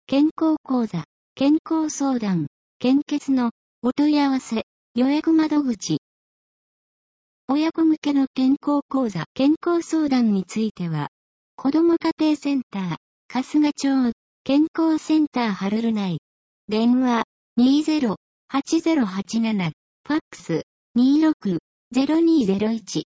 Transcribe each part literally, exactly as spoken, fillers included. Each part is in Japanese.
健康講座、健康相談、献血のお問い合わせ、予約窓口。親子向けの健康講座、健康相談については、子ども家庭センター、春日町、健康センターハルル内。電話、にゼロ はちゼロはちなな、ファックス、にろく ゼロにゼロいち。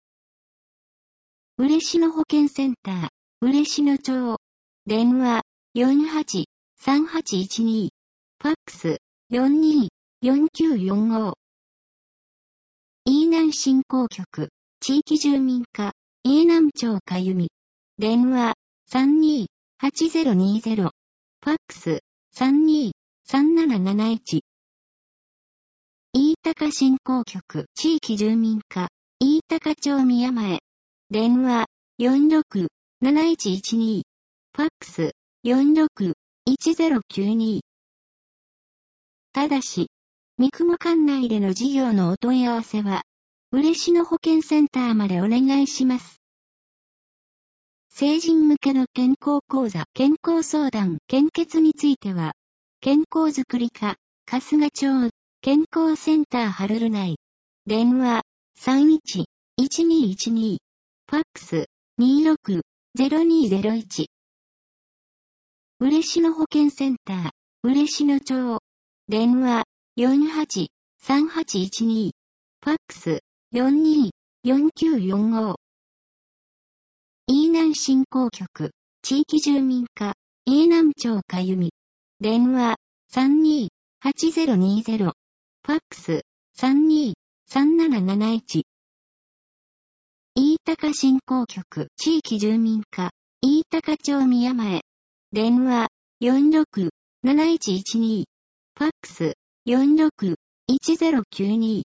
嬉野保健センター、嬉野町。電話、よんはち さんはちいちに、ファックス、よんに よんきゅうよんご。飯南振興局、地域住民課、飯南町かゆみ。電話、さんに はちゼロにゼロ。ファックス、さんに さんなななないち。飯高振興局、地域住民課、飯高町宮前。電話、よんろく なないちいちに。ファックス、よんろく いちゼロきゅうに。ただし、三雲管内での事業のお問い合わせは、嬉野保健センターまでお願いします。成人向けの健康講座、健康相談、献血については、健康づくり課、春日町、健康センターハルル内。電話、さんいち いちにいちに。ファックス、にろく ゼロにゼロいち。嬉野保健センター、嬉野町。電話、よんはち さんはちいちに。ファックス、よんに よんきゅうよんご。飯南振興局、地域住民課、飯南町かゆみ。電話、さんに はちゼロにゼロ。ファックス、さんに さんなななないち。飯高振興局、地域住民課、飯高町宮前。電話、よんろく なないちいちに。ファックス、よんろく いちゼロきゅうに。